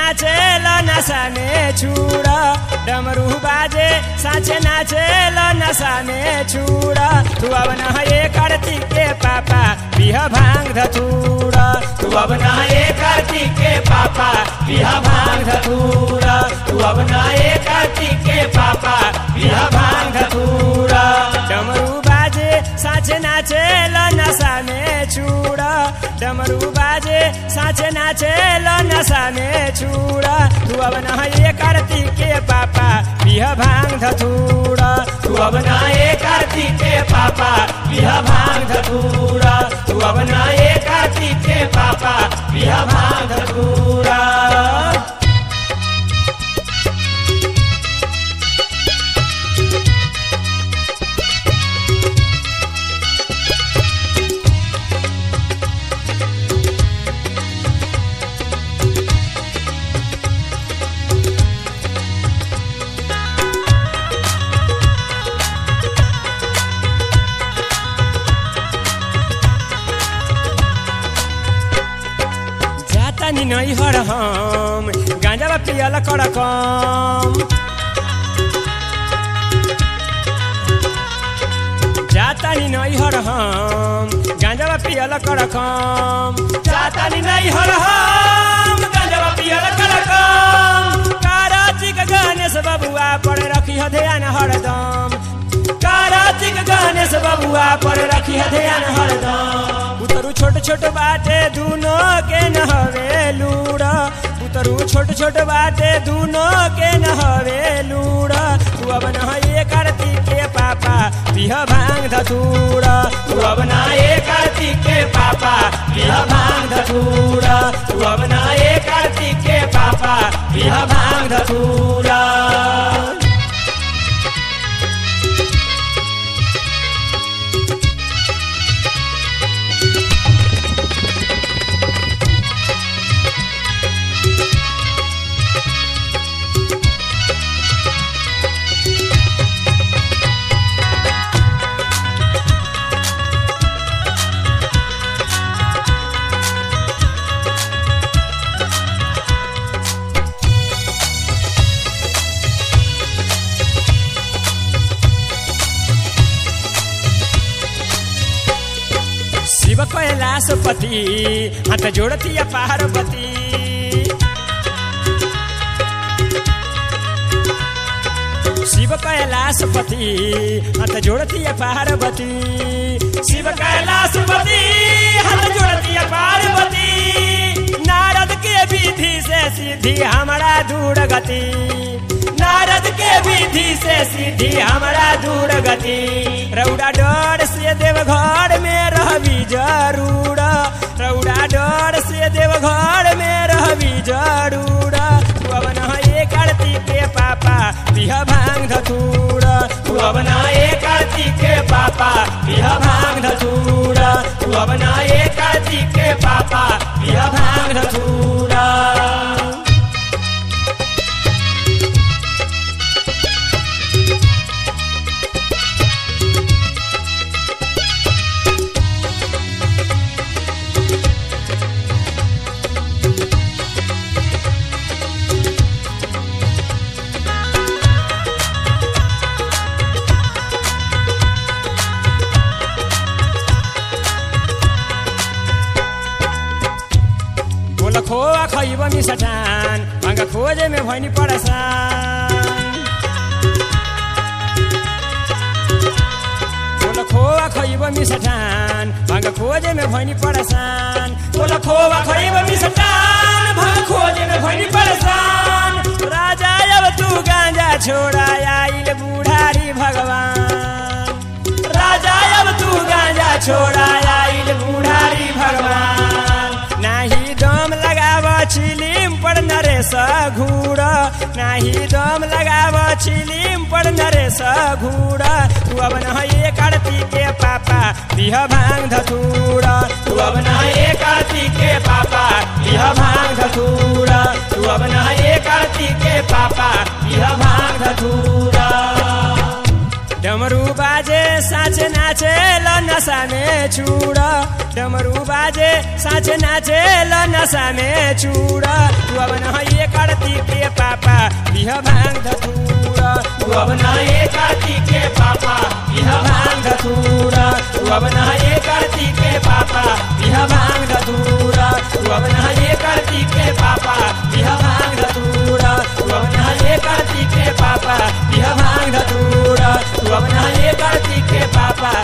नाचे ल नशा में छुड़ा डमरू बाजे साचे नाचे ल नशा में छुड़ा तू अब न ये कार्तिक के पापा पिह भांग धतूरा तू अब न ये कार्तिक के पापा पिह भांग धतूरा तू अब न ये कार्तिक के पापा पिह भांग धतूरा डमरू बाजे साचे नाचे ल नशा में छुड़ा डमरू बाजे साचे नाचे ल नशा में छुड़ा तू अब न ये कार्तिक के पापा पिह भांग धतूरा तू अब न ये कार्तिक के पापा पिह भांग धतूरा तू अब न ये कार्तिक के पापा पिह भांग धतूरा जातानी नहीं हर हम गांजा पियल कड़कम जातानी नहीं हर हम गांजा पियल कड़कम जातानी नहीं हर हम गांजा पियल कड़कम कार्तिक गणेश बबुआ पर रखी ध्यान हरदम कार्तिक गणेश बबुआ पर रखी ध्यान हरदम उतरू छोट छोट बाटे दूनो के नहवे लूड़ा उतरू छोट छोट बाटे दूनो के नहवे लूड़ा तू अब न ये कार्तिक के पापा पिह भांग धतूरा तू अब न ये कार्तिक के पापा पिह भांग धतूरा तू अब न ये कार्तिक के पापा पिह भांग धतूरा शिव कैलाशपति हाथ जोड़ती पार्वती शिव कैलाशपति हाथ जोड़ती पार्वती शिव कैलाशपति हाथ जोड़ती पार्वती नारद के विधि से सिद्धि हमारा दूर गति नारद के विधि से सिद्धि हमारा दूर गति रौड़ा डर से देवघर में रहबी जरूर रौड़ा डर से देवघर में रहबी जरूर तू अब न ये कार्तिक के पापा पिह भांग धतूरा तू अब न ये कार्तिक के पापा पिह भांग धतूरा तू अब न ये कार्तिक के पापा पिह भांग धतूरा खोआ खइब मिसठान भांगा खोजे में भैनी परेशान बोला खोआ खइब मिसठान भांगा खोजे में भैनी परेशान बोला खोआ खइब मिसठान भांगा खोजे में भैनी परेशान राजा अब तू गांजा छोड़ा आइल बुढ़ारी भगवान राजा अब तू गांजा छोड़ा आइल बुढ़ारी भगवान नाही दम लगाव चिलिम पर नरेश घूरा नाही दम लगाव चिलिम पर नरेश घूरा तू अब न ये कार्तिक के पापा पिह भांग धतूरा तू अब न ये कार्तिक के पापा पिह भांग धतूरा तू अब न ये कार्तिक के पापा पिह भांग धतूरा डमरू बाजे साँचे नाचे ल नशा में चूड़ा डमरू बाजे साँचे नाचे ल नशा में चूड़ा तू अब न ये कार्तिक के पापा बिह भांग धतूरा तू अब न ये कार्तिक के पापा बिह भांग धतूरा तू अब न ये कार्तिक के पापा बिह भांग धतूरा तू अब न ये कार्तिक के पापा बिह भांग धतूरा तू अब न ये कार्तिक के पापा बिह भांग धतूरा तू अब न ये कार्तिक के पापा